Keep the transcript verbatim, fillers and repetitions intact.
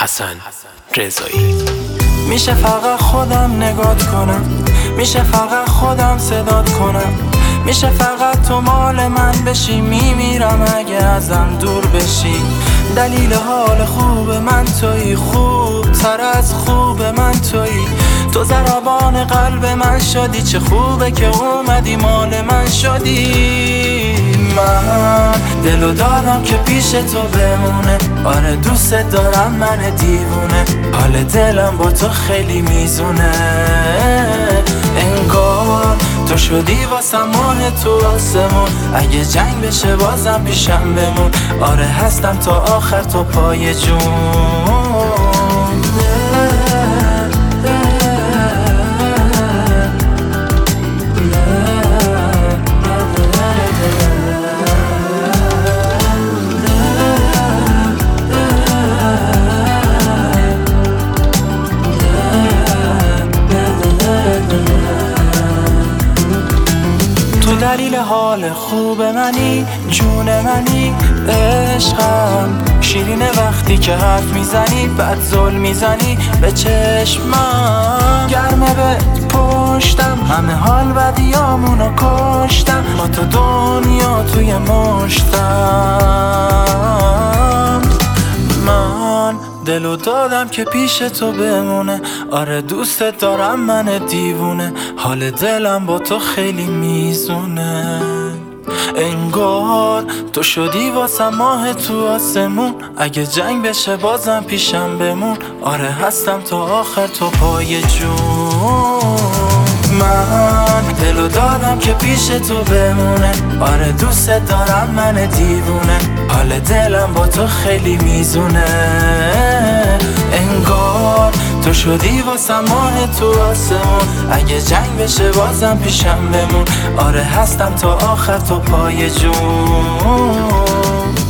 حسن رضایی. میشه فقط خودم نگات کنم، میشه فقط خودم صدات کنم، میشه فقط تو مال من بشی. میمیرم اگه ازم دور بشی. دلیل حال خوب من تویی، خوب تر از خوب من تویی. تو ضربان قلب من شدی، چه خوبه که اومدی مال من شدی. من دلو دادم که پیش تو بمونه، آره دوست دارم من دیوونه. حال دلم با تو خیلی میزونه، انگار تو شدی واسه ماه تو آسمون. اگه جنگ بشه بازم پیشم بمون، آره هستم تا آخر تو پای جون. دلیل حال خوب منی، جون منی، عشقم. شیرینه وقتی که حرف میزنی، بد ظلم میزنی به چشمم. گرمه به پشتم، همه حال بدیامونو کشتم. با تو دنیا توی مشتم. من دلو دادم که پیش تو بمونه، آره دوست دارم من دیوونه. حال دلم با تو خیلی میزونه، انگار تو شدی واسه ماه تو آسمون. اگه جنگ بشه بازم پیشم بمون، آره هستم تا آخر تو پای جون. من دلو دادم که پیش تو بمونه، آره دوست دارم من دیوونه. حال دلم با تو خیلی میزونه، انگار تو شدی واسه ماه تو آسمون. اگه جنگ بشه بازم پیشم بمون، آره هستم تا آخر تو پای جون.